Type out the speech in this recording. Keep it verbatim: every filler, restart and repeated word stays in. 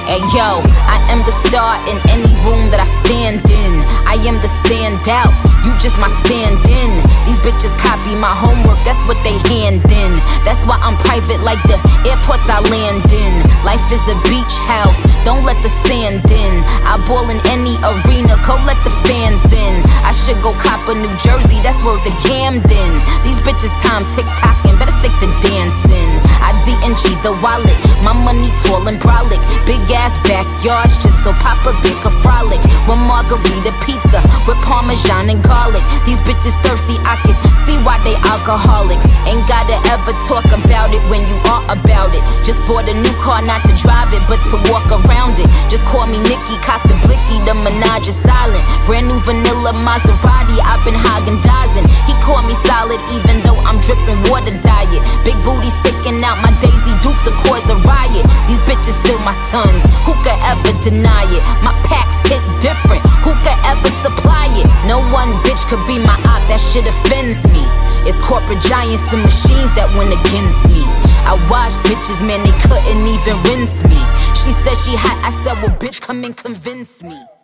Hey yo, I am the star in any room that I stand in. I am the standout, you just my stand-in. These bitches copy my homework, that's what they hand in. That's why I'm private like the airports I land in. Life is a beach house, don't let the sand in. I ball in any arena, go let the fans in. I should go cop a New Jersey, that's worth the Camden. These bitches time tick-tocking, better stick to dancing. I D N G the wallet, my money tall and brolic. Big ass backyards, just so Papa Big a frolic. With margarita pizza, with parmesan and garlic. These bitches thirsty, I can see why they alcoholics. Ain't gotta ever talk about it when you are about it. Just bought a new car, not to drive it, but to walk around it. Just call me Nikki, cock the blicky, the Minaj is silent. Brand new vanilla Maserati, I've been Haagen-Dazsin'. He called me solid, even though I'm dripping water diet. Big booty sticking out, my Daisy Dukes will cause a riot. These bitches still my sons, who could ever deny it? My packs hit different, who could ever supply it? No one bitch could be my op, that shit offends me. It's corporate giants and machines that went against me. I watched bitches, man, they couldn't even rinse me. She said she hot, I said, well bitch, come and convince me.